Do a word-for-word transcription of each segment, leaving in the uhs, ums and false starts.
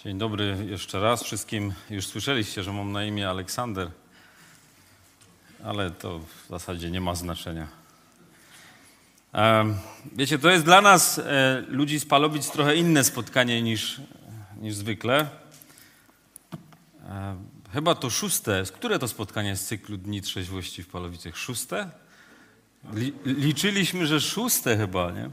Dzień dobry jeszcze raz wszystkim. Już słyszeliście, że mam na imię Aleksander, ale to w zasadzie nie ma znaczenia. Wiecie, to jest dla nas, ludzi z Palowic, trochę inne spotkanie niż, niż zwykle. Chyba to szóste. Które to spotkanie z cyklu Dni Trzeźwości w Palowicach? Szóste? Li, liczyliśmy, że szóste chyba, nie?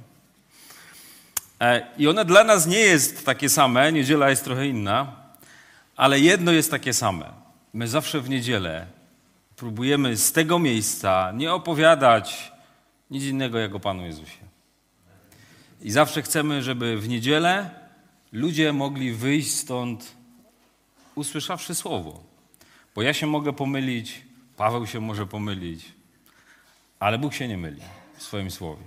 I one dla nas nie jest takie same, niedziela jest trochę inna, ale jedno jest takie same. My zawsze w niedzielę próbujemy z tego miejsca nie opowiadać nic innego jak o Panu Jezusie. I zawsze chcemy, żeby w niedzielę ludzie mogli wyjść stąd usłyszawszy słowo. Bo ja się mogę pomylić, Paweł się może pomylić, ale Bóg się nie myli w swoim słowie.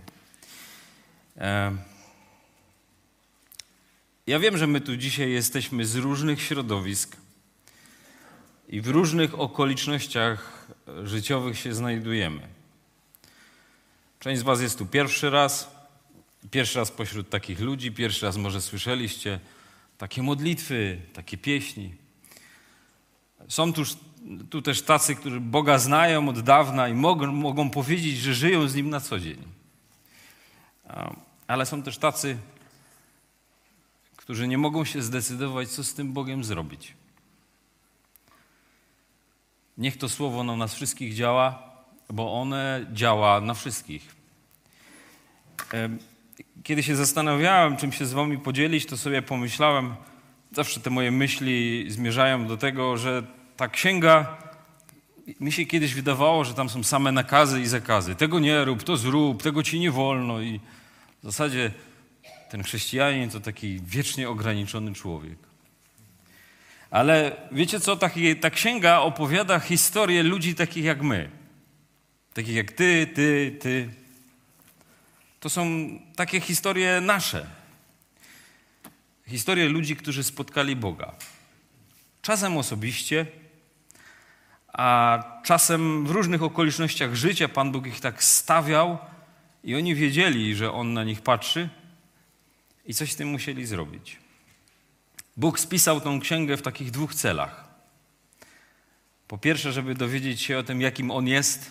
Ja wiem, że my tu dzisiaj jesteśmy z różnych środowisk i w różnych okolicznościach życiowych się znajdujemy. Część z was jest tu pierwszy raz, pierwszy raz pośród takich ludzi, pierwszy raz może słyszeliście takie modlitwy, takie pieśni. Są tu, tu też tacy, którzy Boga znają od dawna i mogą, mogą powiedzieć, że żyją z Nim na co dzień. Ale są też tacy, którzy nie mogą się zdecydować, co z tym Bogiem zrobić. Niech to słowo na nas wszystkich działa, bo one działa na wszystkich. Kiedy się zastanawiałem, czym się z wami podzielić, to sobie pomyślałem, zawsze te moje myśli zmierzają do tego, że ta księga, mi się kiedyś wydawało, że tam są same nakazy i zakazy. Tego nie rób, to zrób, tego ci nie wolno. I w zasadzie ten chrześcijanin to taki wiecznie ograniczony człowiek. Ale wiecie co, ta, ta księga opowiada historię ludzi takich jak my. Takich jak ty, ty, ty. To są takie historie nasze. Historie ludzi, którzy spotkali Boga. Czasem osobiście, a czasem w różnych okolicznościach życia Pan Bóg ich tak stawiał i oni wiedzieli, że On na nich patrzy i coś z tym musieli zrobić. Bóg spisał tą księgę w takich dwóch celach. Po pierwsze, żeby dowiedzieć się o tym, jakim On jest,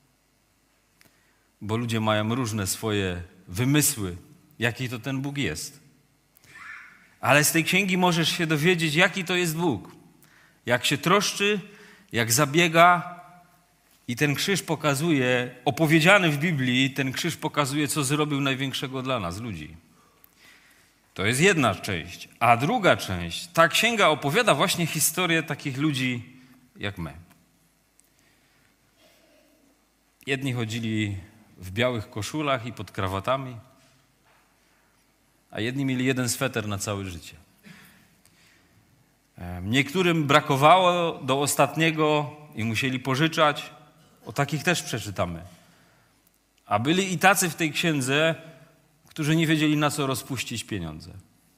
bo ludzie mają różne swoje wymysły, jaki to ten Bóg jest. Ale z tej księgi możesz się dowiedzieć, jaki to jest Bóg. Jak się troszczy, jak zabiega i ten krzyż pokazuje, opowiedziany w Biblii, ten krzyż pokazuje, co zrobił największego dla nas, ludzi. To jest jedna część. A druga część, ta księga opowiada właśnie historię takich ludzi jak my. Jedni chodzili w białych koszulach i pod krawatami, a jedni mieli jeden sweter na całe życie. Niektórym brakowało do ostatniego i musieli pożyczać. O takich też przeczytamy. A byli i tacy w tej księdze, którzy nie wiedzieli, na co rozpuścić pieniądze.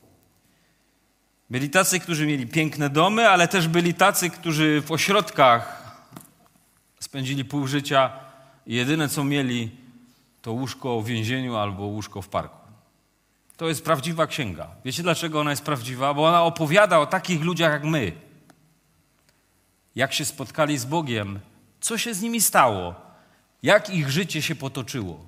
Byli tacy, którzy mieli piękne domy, ale też byli tacy, którzy w ośrodkach spędzili pół życia i jedyne, co mieli, to łóżko w więzieniu albo łóżko w parku. To jest prawdziwa księga. Wiecie, dlaczego ona jest prawdziwa? Bo ona opowiada o takich ludziach jak my. Jak się spotkali z Bogiem, co się z nimi stało, jak ich życie się potoczyło.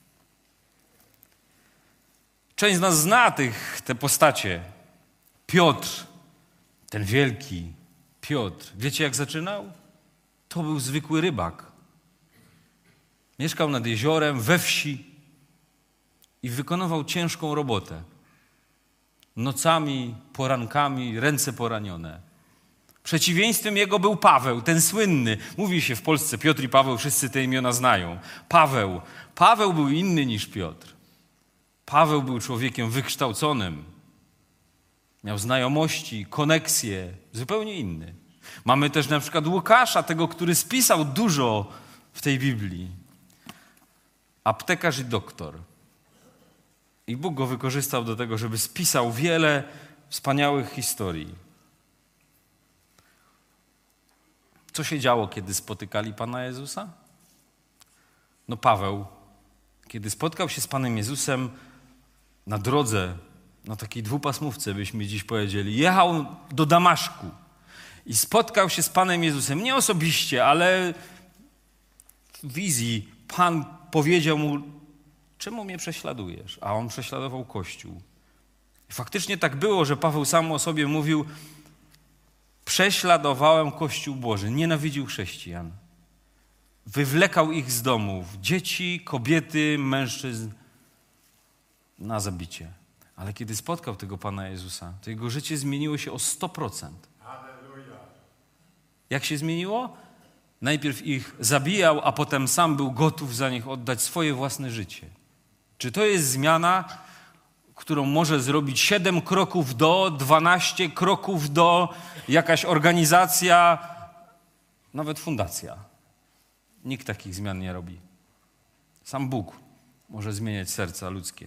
Część z nas zna tych, te postacie. Piotr, ten wielki Piotr. Wiecie, jak zaczynał? To był zwykły rybak. Mieszkał nad jeziorem, we wsi i wykonywał ciężką robotę. Nocami, porankami, ręce poranione. Przeciwieństwem jego był Paweł, ten słynny. Mówi się w Polsce Piotr i Paweł, wszyscy te imiona znają. Paweł. Paweł był inny niż Piotr. Paweł był człowiekiem wykształconym. Miał znajomości, koneksje, zupełnie inny. Mamy też na przykład Łukasza, tego, który spisał dużo w tej Biblii. Aptekarz i doktor. I Bóg go wykorzystał do tego, żeby spisał wiele wspaniałych historii. Co się działo, kiedy spotykali Pana Jezusa? No Paweł, kiedy spotkał się z Panem Jezusem na drodze na takiej dwupasmówce byśmy dziś powiedzieli, jechał do Damaszku i spotkał się z Panem Jezusem. Nie osobiście, ale w wizji Pan powiedział mu, czemu mnie prześladujesz? A on prześladował Kościół. I faktycznie tak było, że Paweł sam o sobie mówił, prześladowałem Kościół Boży, nienawidził chrześcijan. Wywlekał ich z domów, dzieci, kobiety, mężczyzn na zabicie. Ale kiedy spotkał tego Pana Jezusa, to jego życie zmieniło się o sto procent. Jak się zmieniło? Najpierw ich zabijał, a potem sam był gotów za nich oddać swoje własne życie. Czy to jest zmiana, którą może zrobić siedem kroków do, dwanaście kroków do, jakaś organizacja, nawet fundacja? Nikt takich zmian nie robi. Sam Bóg może zmieniać serca ludzkie.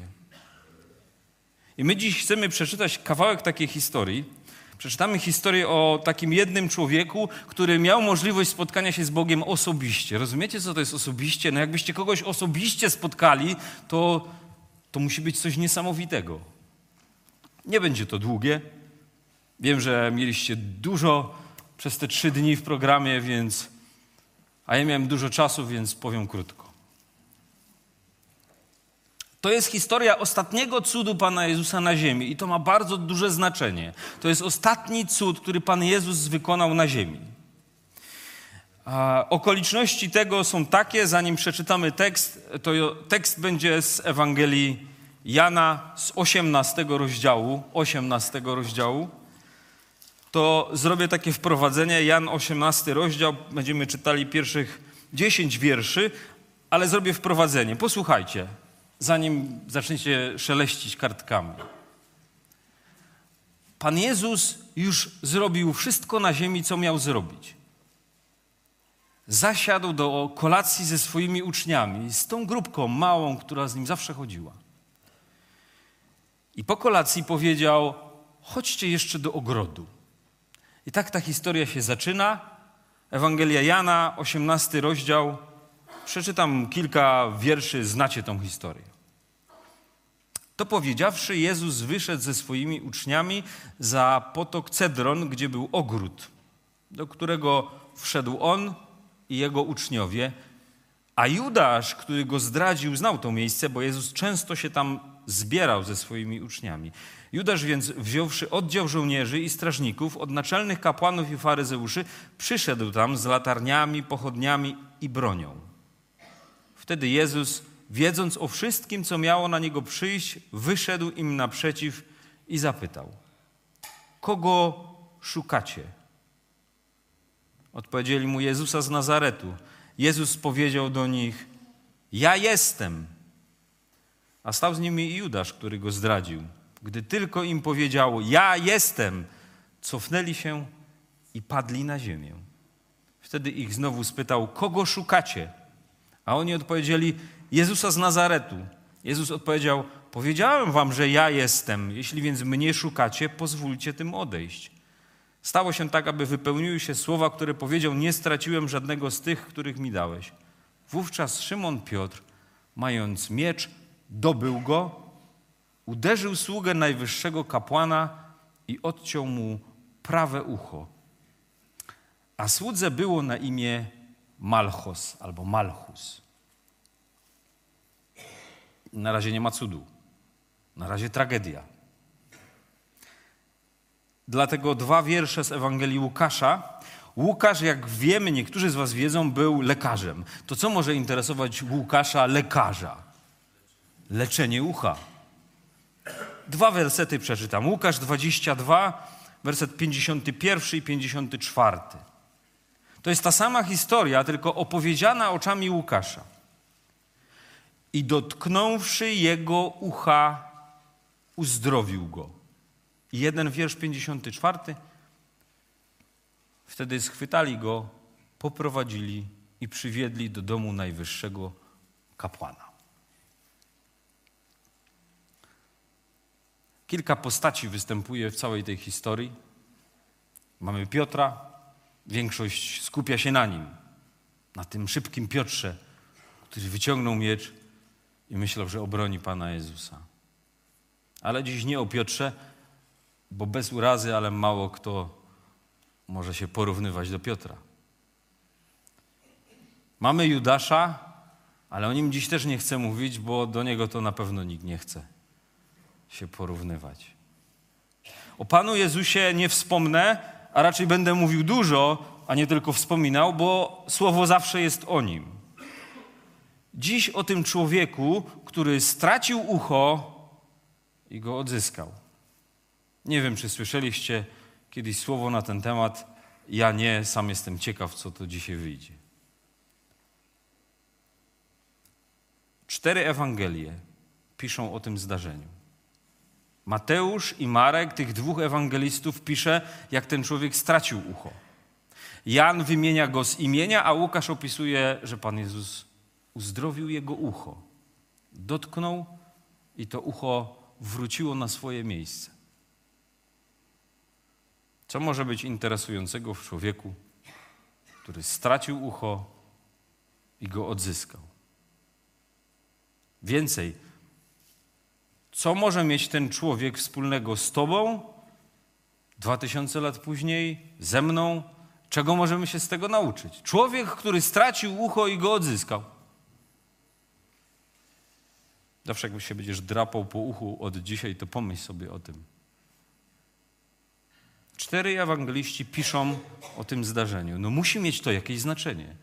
I my dziś chcemy przeczytać kawałek takiej historii. Przeczytamy historię o takim jednym człowieku, który miał możliwość spotkania się z Bogiem osobiście. Rozumiecie, co to jest osobiście? No jakbyście kogoś osobiście spotkali, to, to musi być coś niesamowitego. Nie będzie to długie. Wiem, że mieliście dużo przez te trzy dni w programie, więc... A ja miałem dużo czasu, więc powiem krótko. To jest historia ostatniego cudu Pana Jezusa na ziemi i to ma bardzo duże znaczenie. To jest ostatni cud, który Pan Jezus wykonał na ziemi. A okoliczności tego są takie, zanim przeczytamy tekst, to tekst będzie z Ewangelii Jana z osiemnastego rozdziału, osiemnastego rozdziału. To zrobię takie wprowadzenie, Jan osiemnasty rozdział, będziemy czytali pierwszych dziesięć wierszy, ale zrobię wprowadzenie. Posłuchajcie, zanim zaczniecie szeleścić kartkami. Pan Jezus już zrobił wszystko na ziemi, co miał zrobić. Zasiadł do kolacji ze swoimi uczniami, z tą grupką małą, która z nim zawsze chodziła. I po kolacji powiedział, chodźcie jeszcze do ogrodu. I tak ta historia się zaczyna. Ewangelia Jana, osiemnasty rozdział. Przeczytam kilka wierszy, znacie tą historię. To powiedziawszy, Jezus wyszedł ze swoimi uczniami za potok Cedron, gdzie był ogród, do którego wszedł on i jego uczniowie. A Judasz, który go zdradził, znał to miejsce, bo Jezus często się tam zbierał ze swoimi uczniami. Judasz więc, wziąwszy oddział żołnierzy i strażników od naczelnych kapłanów i faryzeuszy, przyszedł tam z latarniami, pochodniami i bronią. Wtedy Jezus, wiedząc o wszystkim, co miało na Niego przyjść, wyszedł im naprzeciw i zapytał, kogo szukacie? Odpowiedzieli mu, Jezusa z Nazaretu. Jezus powiedział do nich, ja jestem. A stał z nimi i Judasz, który go zdradził. Gdy tylko im powiedział, ja jestem, cofnęli się i padli na ziemię. Wtedy ich znowu spytał, kogo szukacie? A oni odpowiedzieli, Jezusa z Nazaretu. Jezus odpowiedział, powiedziałem wam, że ja jestem. Jeśli więc mnie szukacie, pozwólcie tym odejść. Stało się tak, aby wypełniły się słowa, które powiedział, nie straciłem żadnego z tych, których mi dałeś. Wówczas Szymon Piotr, mając miecz, dobył go, uderzył sługę najwyższego kapłana i odciął mu prawe ucho. A słudze było na imię Malchos albo Malchus. Na razie nie ma cudu. Na razie tragedia. Dlatego dwa wiersze z Ewangelii Łukasza. Łukasz, jak wiemy, niektórzy z was wiedzą, był lekarzem. To co może interesować Łukasza, lekarza? Leczenie ucha. Dwa wersety przeczytam. Łukasz dwadzieścia dwa, werset pięćdziesiąty pierwszy i pięćdziesiąty czwarty. To jest ta sama historia, tylko opowiedziana oczami Łukasza. I dotknąwszy jego ucha, uzdrowił go. I jeden wiersz pięćdziesiąty czwarty. Wtedy schwytali go, poprowadzili i przywiedli do domu najwyższego kapłana. Kilka postaci występuje w całej tej historii. Mamy Piotra, większość skupia się na nim, na tym szybkim Piotrze, który wyciągnął miecz i myślał, że obroni Pana Jezusa. Ale dziś nie o Piotrze, bo bez urazy, ale mało kto może się porównywać do Piotra. Mamy Judasza, ale o nim dziś też nie chcę mówić, bo do niego to na pewno nikt nie chce się porównywać. O Panu Jezusie nie wspomnę, a raczej będę mówił dużo, a nie tylko wspominał, bo słowo zawsze jest o nim. Dziś o tym człowieku, który stracił ucho i go odzyskał. Nie wiem, czy słyszeliście kiedyś słowo na ten temat. Ja nie, sam jestem ciekaw, co to dzisiaj wyjdzie. Cztery Ewangelie piszą o tym zdarzeniu. Mateusz i Marek, tych dwóch ewangelistów, pisze, jak ten człowiek stracił ucho. Jan wymienia go z imienia, a Łukasz opisuje, że Pan Jezus uzdrowił jego ucho. Dotknął i to ucho wróciło na swoje miejsce. Co może być interesującego w człowieku, który stracił ucho i go odzyskał? Więcej, co może mieć ten człowiek wspólnego z tobą, dwa tysiące lat później, ze mną? Czego możemy się z tego nauczyć? Człowiek, który stracił ucho i go odzyskał. Zawsze jak się będziesz drapał po uchu od dzisiaj, to pomyśl sobie o tym. Cztery ewangeliści piszą o tym zdarzeniu. No musi mieć to jakieś znaczenie.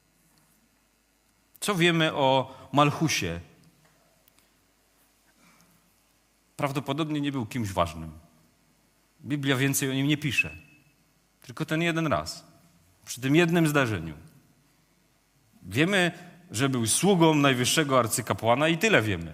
Co wiemy o Malchusie? Prawdopodobnie nie był kimś ważnym. Biblia więcej o nim nie pisze. Tylko ten jeden raz. Przy tym jednym zdarzeniu. Wiemy, że był sługą najwyższego arcykapłana i tyle wiemy.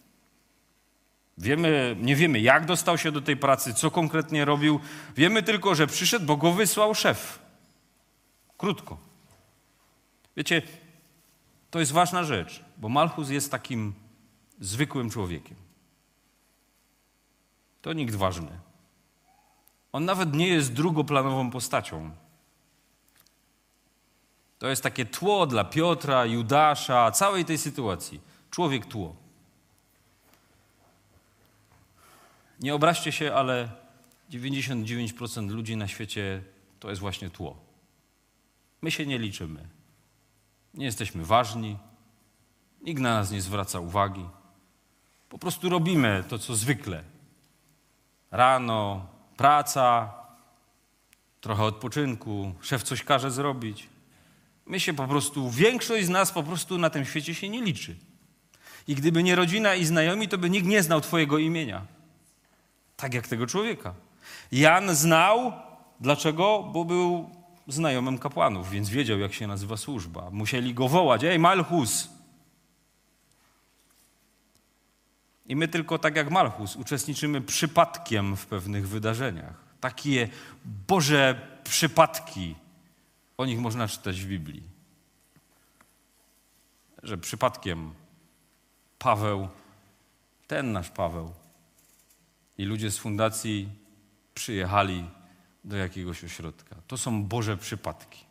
Wiemy, nie wiemy, jak dostał się do tej pracy, co konkretnie robił. Wiemy tylko, że przyszedł, bo go wysłał szef. Krótko. Wiecie, to jest ważna rzecz, bo Malchus jest takim zwykłym człowiekiem. To nikt ważny. On nawet nie jest drugoplanową postacią. To jest takie tło dla Piotra, Judasza, całej tej sytuacji. Człowiek tło. Nie obraźcie się, ale dziewięćdziesiąt dziewięć procent ludzi na świecie to jest właśnie tło. My się nie liczymy. Nie jesteśmy ważni. Nikt na nas nie zwraca uwagi. Po prostu robimy to, co zwykle. Rano, praca, trochę odpoczynku, szef coś każe zrobić. My się po prostu, większość z nas po prostu na tym świecie się nie liczy. I gdyby nie rodzina i znajomi, to by nikt nie znał twojego imienia. Tak jak tego człowieka. Jan znał, dlaczego? Bo był znajomym kapłanów, więc wiedział, jak się nazywa służba. Musieli go wołać: ej, Malchus! I my tylko tak jak Malchus uczestniczymy przypadkiem w pewnych wydarzeniach. Takie Boże przypadki, o nich można czytać w Biblii. Że przypadkiem Paweł, ten nasz Paweł i ludzie z fundacji przyjechali do jakiegoś ośrodka. To są Boże przypadki.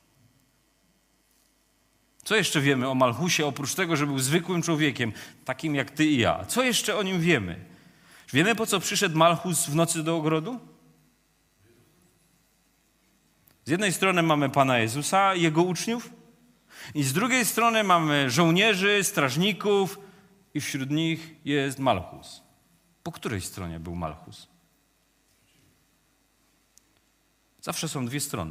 Co jeszcze wiemy o Malchusie, oprócz tego, że był zwykłym człowiekiem, takim jak ty i ja? Co jeszcze o nim wiemy? Wiemy, po co przyszedł Malchus w nocy do ogrodu? Z jednej strony mamy Pana Jezusa i Jego uczniów, i z drugiej strony mamy żołnierzy, strażników i wśród nich jest Malchus. Po której stronie był Malchus? Zawsze są dwie strony.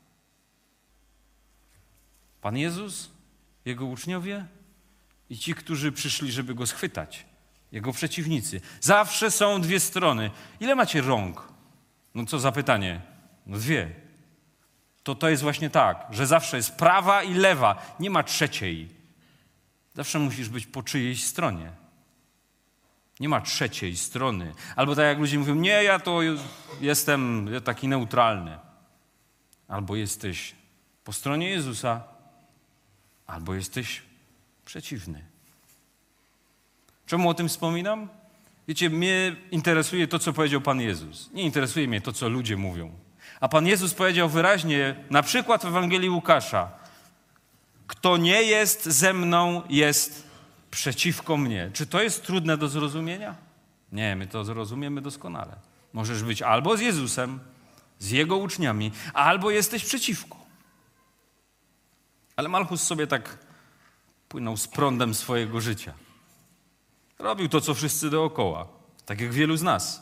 Pan Jezus, Jego uczniowie i ci, którzy przyszli, żeby Go schwytać. Jego przeciwnicy. Zawsze są dwie strony. Ile macie rąk? No co za pytanie? No dwie. To to jest właśnie tak, że zawsze jest prawa i lewa. Nie ma trzeciej. Zawsze musisz być po czyjejś stronie. Nie ma trzeciej strony. Albo tak jak ludzie mówią, nie, ja to jestem taki neutralny. Albo jesteś po stronie Jezusa, albo jesteś przeciwny. Czemu o tym wspominam? Wiecie, mnie interesuje to, co powiedział Pan Jezus. Nie interesuje mnie to, co ludzie mówią. A Pan Jezus powiedział wyraźnie, na przykład w Ewangelii Łukasza: kto nie jest ze mną, jest przeciwko mnie. Czy to jest trudne do zrozumienia? Nie, my to zrozumiemy doskonale. Możesz być albo z Jezusem, z Jego uczniami, albo jesteś przeciwko. Ale Malchus sobie tak płynął z prądem swojego życia. Robił to, co wszyscy dookoła, tak jak wielu z nas.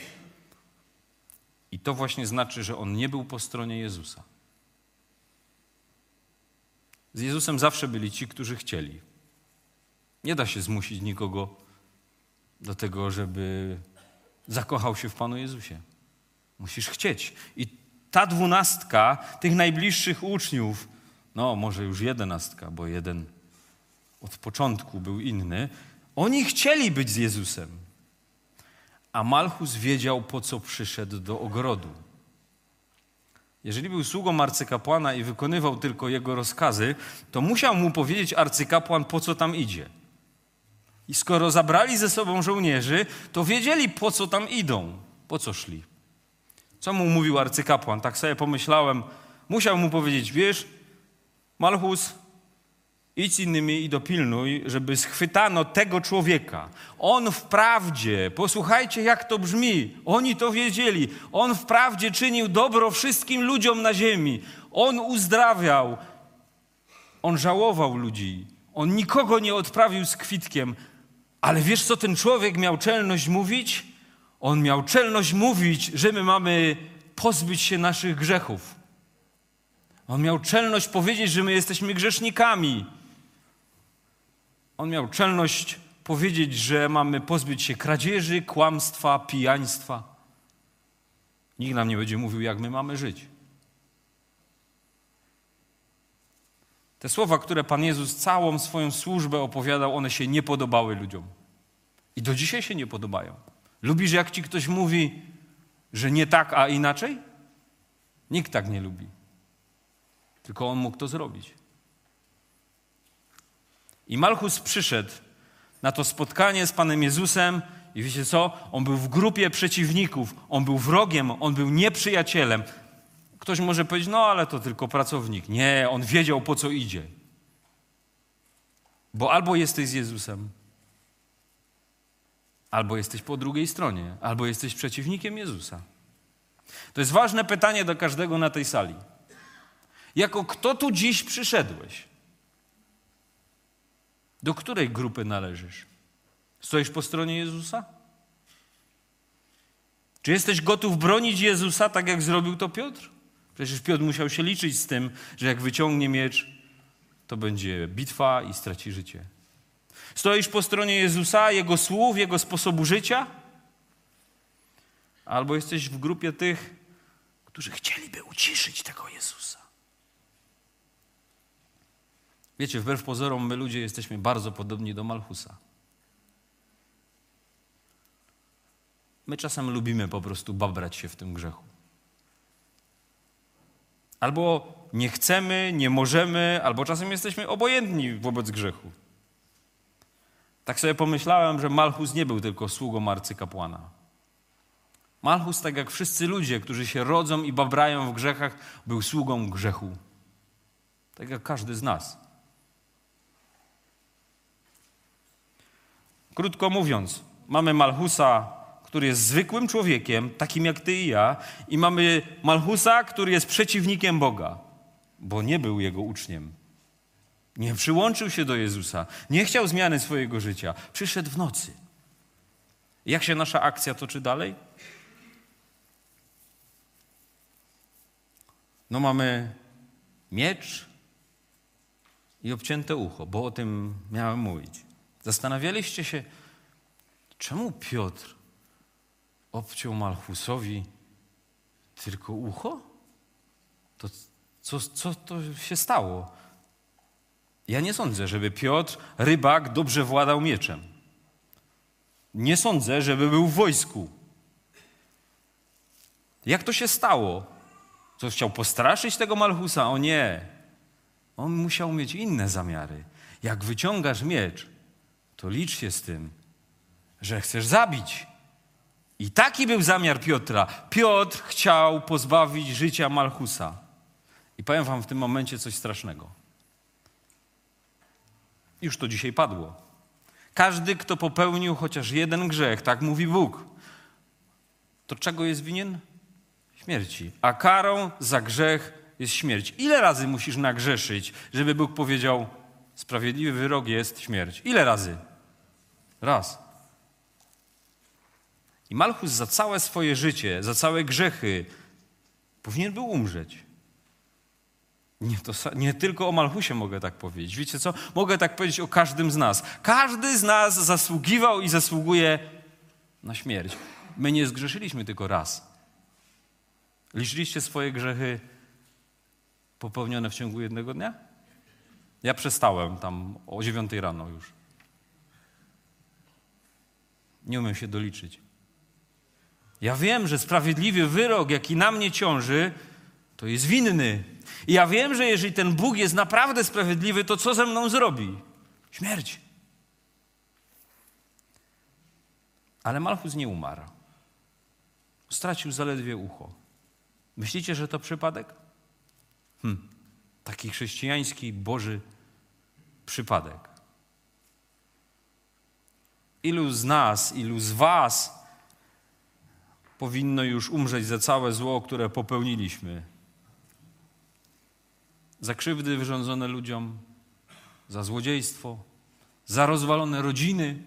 I to właśnie znaczy, że on nie był po stronie Jezusa. Z Jezusem zawsze byli ci, którzy chcieli. Nie da się zmusić nikogo do tego, żeby zakochał się w Panu Jezusie. Musisz chcieć. I ta dwunastka tych najbliższych uczniów, no może już jedenastka, bo jeden od początku był inny, oni chcieli być z Jezusem. A Malchus wiedział, po co przyszedł do ogrodu. Jeżeli był sługą arcykapłana i wykonywał tylko jego rozkazy, to musiał mu powiedzieć arcykapłan, po co tam idzie. I skoro zabrali ze sobą żołnierzy, to wiedzieli, po co tam idą, po co szli. Co mu mówił arcykapłan? Tak sobie pomyślałem. Musiał mu powiedzieć, wiesz, Malchus, idź z innymi i dopilnuj, żeby schwytano tego człowieka. On wprawdzie, posłuchajcie jak to brzmi, oni to wiedzieli, on wprawdzie czynił dobro wszystkim ludziom na ziemi. On uzdrawiał, on żałował ludzi, on nikogo nie odprawił z kwitkiem. Ale wiesz, co ten człowiek miał czelność mówić? On miał czelność mówić, że my mamy pozbyć się naszych grzechów. On miał czelność powiedzieć, że my jesteśmy grzesznikami. On miał czelność powiedzieć, że mamy pozbyć się kradzieży, kłamstwa, pijaństwa. Nikt nam nie będzie mówił, jak my mamy żyć. Te słowa, które Pan Jezus całą swoją służbę opowiadał, one się nie podobały ludziom. I do dzisiaj się nie podobają. Lubisz, jak ci ktoś mówi, że nie tak, a inaczej? Nikt tak nie lubi. Tylko on mógł to zrobić. I Malchus przyszedł na to spotkanie z Panem Jezusem i wiecie co? On był w grupie przeciwników, on był wrogiem, on był nieprzyjacielem. Ktoś może powiedzieć, no ale to tylko pracownik. Nie, on wiedział, po co idzie. Bo albo jesteś z Jezusem, albo jesteś po drugiej stronie, albo jesteś przeciwnikiem Jezusa. To jest ważne pytanie do każdego na tej sali. Jako kto tu dziś przyszedłeś? Do której grupy należysz? Stoisz po stronie Jezusa? Czy jesteś gotów bronić Jezusa, tak jak zrobił to Piotr? Przecież Piotr musiał się liczyć z tym, że jak wyciągnie miecz, to będzie bitwa i straci życie. Stoisz po stronie Jezusa, Jego słów, Jego sposobu życia? Albo jesteś w grupie tych, którzy chcieliby uciszyć tego Jezusa? Wiecie, wbrew pozorom my ludzie jesteśmy bardzo podobni do Malchusa. My czasem lubimy po prostu babrać się w tym grzechu. Albo nie chcemy, nie możemy, albo czasem jesteśmy obojętni wobec grzechu. Tak sobie pomyślałem, że Malchus nie był tylko sługą arcykapłana. Malchus, tak jak wszyscy ludzie, którzy się rodzą i babrają w grzechach, był sługą grzechu. Tak jak każdy z nas. Krótko mówiąc, mamy Malchusa, który jest zwykłym człowiekiem, takim jak ty i ja, i mamy Malchusa, który jest przeciwnikiem Boga, bo nie był jego uczniem. Nie przyłączył się do Jezusa, nie chciał zmiany swojego życia. Przyszedł w nocy. Jak się nasza akcja toczy dalej? No mamy miecz i obcięte ucho, bo o tym miałem mówić. Zastanawialiście się, czemu Piotr obciął Malchusowi tylko ucho? To co, co to się stało? Ja nie sądzę, żeby Piotr, rybak, dobrze władał mieczem. Nie sądzę, żeby był w wojsku. Jak to się stało? Co, chciał postraszyć tego Malchusa? O nie. On musiał mieć inne zamiary. Jak wyciągasz miecz, to licz się z tym, że chcesz zabić. I taki był zamiar Piotra. Piotr chciał pozbawić życia Malchusa. I powiem wam w tym momencie coś strasznego. Już to dzisiaj padło. Każdy, kto popełnił chociaż jeden grzech, tak mówi Bóg, to czego jest winien? Śmierci. A karą za grzech jest śmierć. Ile razy musisz nagrzeszyć, żeby Bóg powiedział, sprawiedliwy wyrok jest śmierć? Ile razy? Raz. I Malchus za całe swoje życie, za całe grzechy powinien był umrzeć. Nie, to, nie tylko o Malchusie mogę tak powiedzieć. Wiecie co? Mogę tak powiedzieć o każdym z nas. Każdy z nas zasługiwał i zasługuje na śmierć. My nie zgrzeszyliśmy tylko raz. Liczyliście swoje grzechy popełnione w ciągu jednego dnia? Ja przestałem tam o dziewiątej rano już. Nie umiem się doliczyć. Ja wiem, że sprawiedliwy wyrok, jaki na mnie ciąży, to jest winny. I ja wiem, że jeżeli ten Bóg jest naprawdę sprawiedliwy, to co ze mną zrobi? Śmierć. Ale Malchus nie umarł. Stracił zaledwie ucho. Myślicie, że to przypadek? Hm. Taki chrześcijański, Boży przypadek. Ilu z nas, ilu z was powinno już umrzeć za całe zło, które popełniliśmy? Za krzywdy wyrządzone ludziom, za złodziejstwo, za rozwalone rodziny,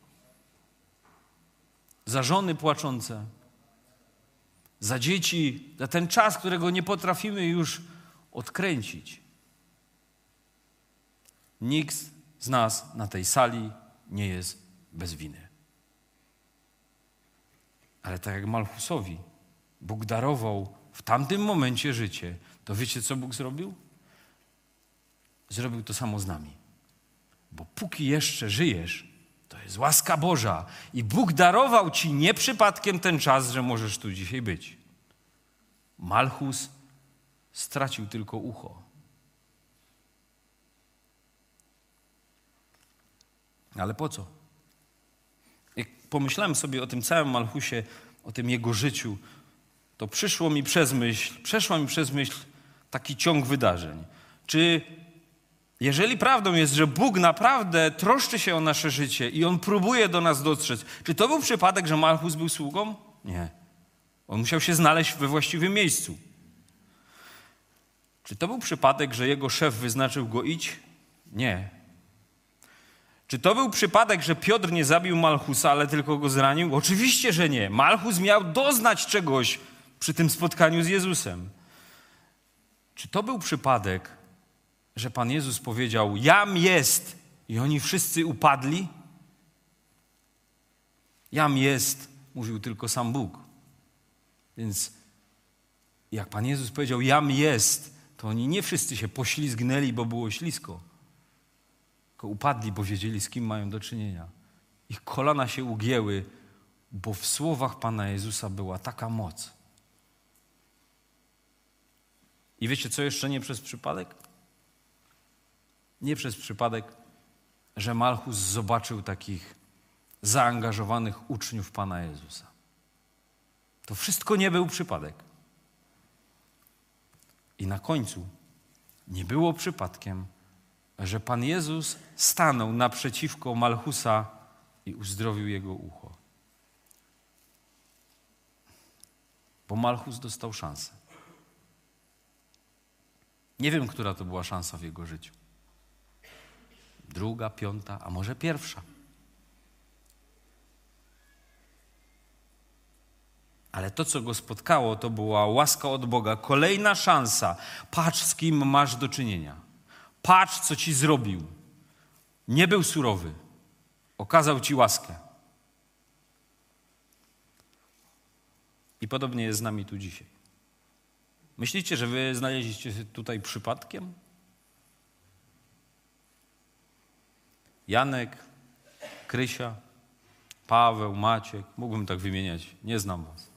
za żony płaczące, za dzieci, za ten czas, którego nie potrafimy już odkręcić. Nikt z nas na tej sali nie jest bez winy. Ale tak jak Malchusowi Bóg darował w tamtym momencie życie, to wiecie, co Bóg zrobił? Zrobił to samo z nami. Bo póki jeszcze żyjesz, to jest łaska Boża. I Bóg darował ci nie przypadkiem ten czas, że możesz tu dzisiaj być. Malchus stracił tylko ucho. Ale po co? Jak pomyślałem sobie o tym całym Malchusie, o tym jego życiu, to przyszło mi przez myśl, przeszła mi przez myśl taki ciąg wydarzeń. Czy jeżeli prawdą jest, że Bóg naprawdę troszczy się o nasze życie i On próbuje do nas dotrzeć, czy to był przypadek, że Malchus był sługą? Nie. On musiał się znaleźć we właściwym miejscu. Czy to był przypadek, że jego szef wyznaczył go idź? Nie. Czy to był przypadek, że Piotr nie zabił Malchusa, ale tylko go zranił? Oczywiście, że nie. Malchus miał doznać czegoś przy tym spotkaniu z Jezusem. Czy to był przypadek, że Pan Jezus powiedział, jam jest, i oni wszyscy upadli? Jam jest, mówił tylko sam Bóg. Więc jak Pan Jezus powiedział, jam jest, to oni nie wszyscy się poślizgnęli, bo było ślisko. Tylko upadli, bo wiedzieli, z kim mają do czynienia. Ich kolana się ugięły, bo w słowach Pana Jezusa była taka moc. I wiecie, co jeszcze nie przez przypadek? Nie przez przypadek, że Malchus zobaczył takich zaangażowanych uczniów Pana Jezusa. To wszystko nie był przypadek. I na końcu nie było przypadkiem, że Pan Jezus stanął naprzeciwko Malchusa i uzdrowił jego ucho. Bo Malchus dostał szansę. Nie wiem, która to była szansa w jego życiu. Druga, piąta, a może pierwsza. Ale to, co go spotkało, to była łaska od Boga. Kolejna szansa. Patrz, z kim masz do czynienia. Patrz, co ci zrobił. Nie był surowy. Okazał ci łaskę. I podobnie jest z nami tu dzisiaj. Myślicie, że wy znaleźliście się tutaj przypadkiem? Janek, Krysia, Paweł, Maciek. Mógłbym tak wymieniać. Nie znam was.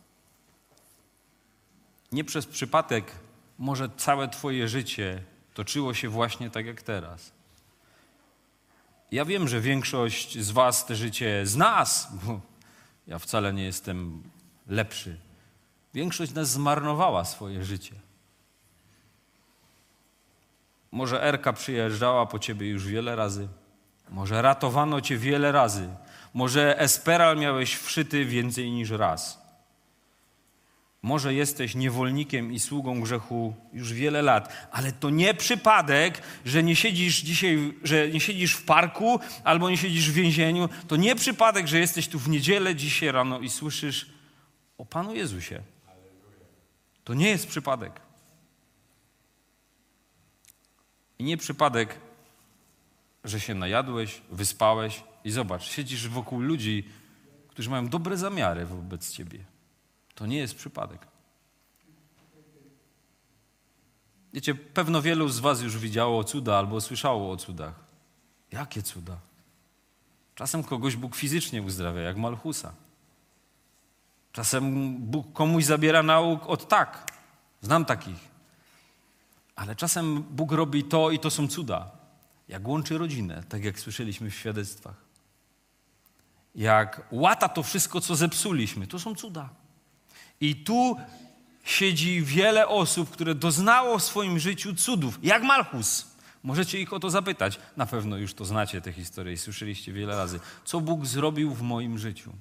Nie przez przypadek może całe twoje życie toczyło się właśnie tak jak teraz. Ja wiem, że większość z was te życie, z nas, bo ja wcale nie jestem lepszy, większość nas zmarnowała swoje życie. Może Erka przyjeżdżała po ciebie już wiele razy. Może ratowano cię wiele razy. Może esperal miałeś wszyty więcej niż raz. Może jesteś niewolnikiem i sługą grzechu już wiele lat, ale to nie przypadek, że nie siedzisz dzisiaj, że nie siedzisz w parku albo nie siedzisz w więzieniu. To nie przypadek, że jesteś tu w niedzielę dzisiaj rano i słyszysz o Panu Jezusie. To nie jest przypadek. I nie przypadek, że się najadłeś, wyspałeś i zobacz, siedzisz wokół ludzi, którzy mają dobre zamiary wobec ciebie. To nie jest przypadek. Wiecie, pewno wielu z was już widziało cuda albo słyszało o cudach. Jakie cuda? Czasem kogoś Bóg fizycznie uzdrawia, jak Malchusa. Czasem Bóg komuś zabiera nauk od tak. Znam takich. Ale czasem Bóg robi to i to są cuda. Jak łączy rodzinę, tak jak słyszeliśmy w świadectwach. Jak łata to wszystko, co zepsuliśmy. To są cuda. I tu siedzi wiele osób, które doznało w swoim życiu cudów, jak Malchus. Możecie ich o to zapytać. Na pewno już to znacie, tę historię i słyszeliście wiele razy. Co Bóg zrobił w moim życiu?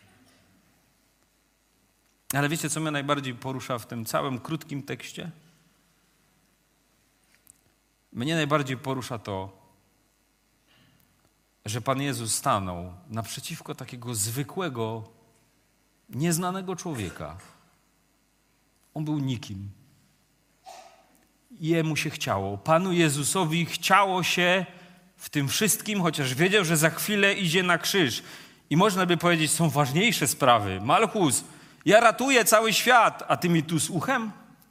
Ale wiecie, co mnie najbardziej porusza w tym całym krótkim tekście? Mnie najbardziej porusza to, że Pan Jezus stanął naprzeciwko takiego zwykłego, nieznanego człowieka. On był nikim. Jemu się chciało. Panu Jezusowi chciało się w tym wszystkim, chociaż wiedział, że za chwilę idzie na krzyż. I można by powiedzieć, są ważniejsze sprawy. Malchus, ja ratuję cały świat, a ty mi tu z uchem?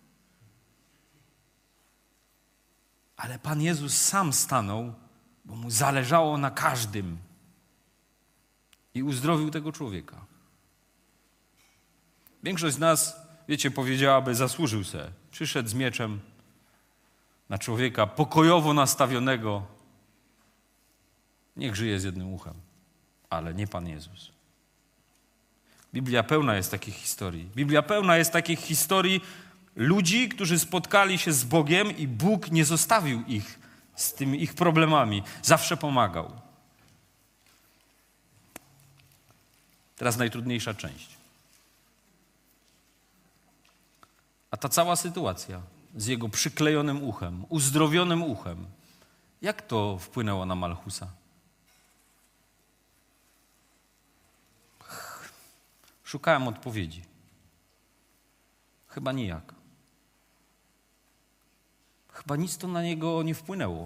Ale Pan Jezus sam stanął, bo mu zależało na każdym. I uzdrowił tego człowieka. Większość z nas, wiecie, powiedziałaby, zasłużył se. Przyszedł z mieczem na człowieka pokojowo nastawionego. Niech żyje z jednym uchem, ale nie Pan Jezus. Biblia pełna jest takich historii. Biblia pełna jest takich historii ludzi, którzy spotkali się z Bogiem i Bóg nie zostawił ich z tymi ich problemami. Zawsze pomagał. Teraz najtrudniejsza część. A ta cała sytuacja z jego przyklejonym uchem, uzdrowionym uchem, jak to wpłynęło na Malchusa? Szukałem odpowiedzi. Chyba nijak. Chyba nic to na niego nie wpłynęło.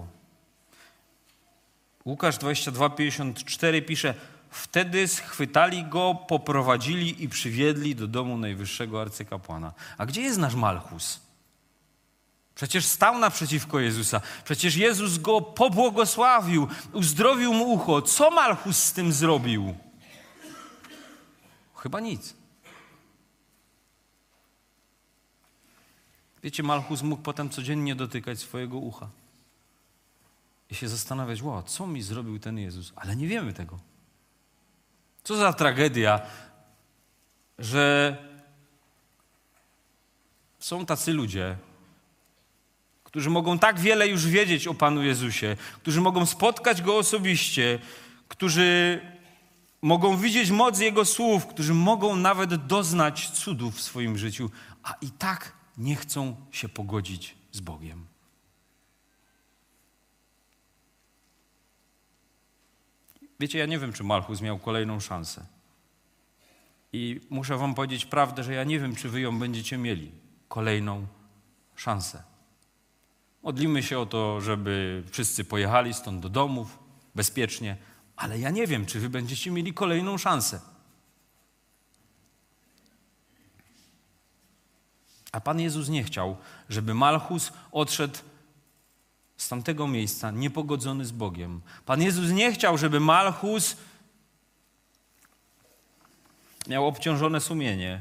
Łukasz dwadzieścia dwa, pięćdziesiąt cztery pisze: wtedy schwytali go, poprowadzili i przywiedli do domu najwyższego arcykapłana. A gdzie jest nasz Malchus? Przecież stał naprzeciwko Jezusa. Przecież Jezus go pobłogosławił, uzdrowił mu ucho. Co Malchus z tym zrobił? Chyba nic. Wiecie, Malchus mógł potem codziennie dotykać swojego ucha i się zastanawiać, wow, co mi zrobił ten Jezus? Ale nie wiemy tego. Co za tragedia, że są tacy ludzie, którzy mogą tak wiele już wiedzieć o Panu Jezusie, którzy mogą spotkać Go osobiście, którzy mogą widzieć moc Jego słów, którzy mogą nawet doznać cudów w swoim życiu, a i tak nie chcą się pogodzić z Bogiem. Wiecie, ja nie wiem, czy Malchus miał kolejną szansę. I muszę wam powiedzieć prawdę, że ja nie wiem, czy wy ją będziecie mieli. Kolejną szansę. Modlimy się o to, żeby wszyscy pojechali stąd do domów bezpiecznie, ale ja nie wiem, czy wy będziecie mieli kolejną szansę. A Pan Jezus nie chciał, żeby Malchus odszedł z tamtego miejsca niepogodzony z Bogiem. Pan Jezus nie chciał, żeby Malchus miał obciążone sumienie.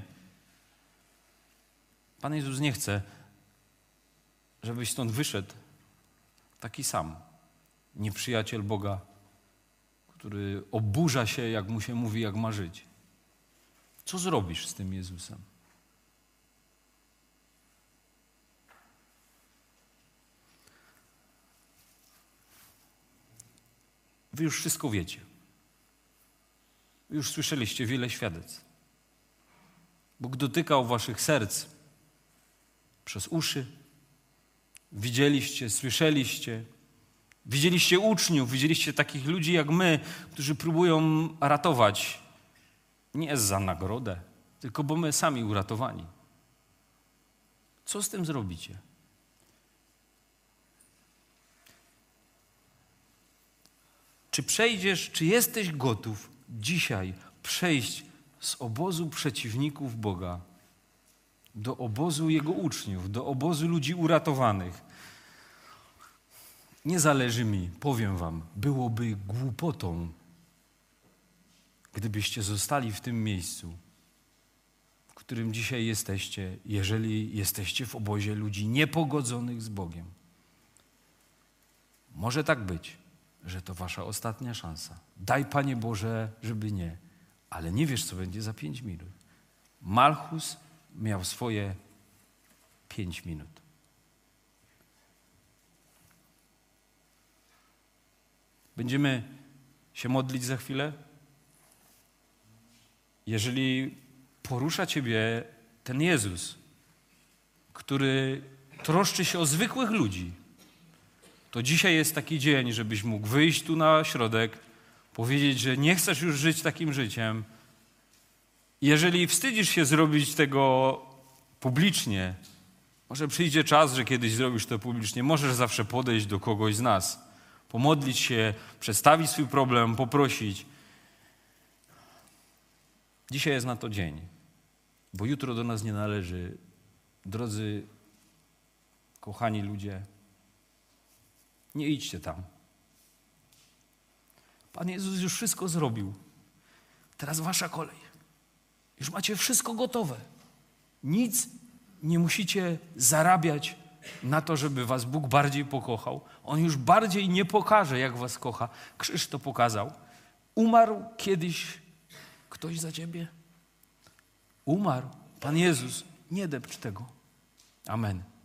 Pan Jezus nie chce, żebyś stąd wyszedł taki sam. Nieprzyjaciel Boga, który oburza się, jak mu się mówi, jak ma żyć. Co zrobisz z tym Jezusem? Wy już wszystko wiecie. Już słyszeliście wiele świadectw. Bóg dotykał waszych serc przez uszy. Widzieliście, słyszeliście. Widzieliście uczniów, widzieliście takich ludzi jak my, którzy próbują ratować. Nie za nagrodę, tylko bo my sami uratowani. Co z tym zrobicie? Czy przejdziesz, czy jesteś gotów dzisiaj przejść z obozu przeciwników Boga do obozu Jego uczniów, do obozu ludzi uratowanych? Nie zależy mi, powiem wam, byłoby głupotą, gdybyście zostali w tym miejscu, w którym dzisiaj jesteście, jeżeli jesteście w obozie ludzi niepogodzonych z Bogiem. Może tak być, że to wasza ostatnia szansa. Daj, Panie Boże, żeby nie, ale nie wiesz, co będzie za pięć minut. Malchus miał swoje pięć minut. Będziemy się modlić za chwilę. Jeżeli porusza ciebie ten Jezus, który troszczy się o zwykłych ludzi, to dzisiaj jest taki dzień, żebyś mógł wyjść tu na środek, powiedzieć, że nie chcesz już żyć takim życiem. Jeżeli wstydzisz się zrobić tego publicznie, może przyjdzie czas, że kiedyś zrobisz to publicznie, możesz zawsze podejść do kogoś z nas, pomodlić się, przedstawić swój problem, poprosić. Dzisiaj jest na to dzień, bo jutro do nas nie należy. Drodzy, kochani ludzie, nie idźcie tam. Pan Jezus już wszystko zrobił. Teraz wasza kolej. Już macie wszystko gotowe. Nic nie musicie zarabiać na to, żeby was Bóg bardziej pokochał. On już bardziej nie pokaże, jak was kocha. Krzyż to pokazał. Umarł kiedyś ktoś za ciebie? Umarł. Pan Jezus. Nie depcz tego. Amen.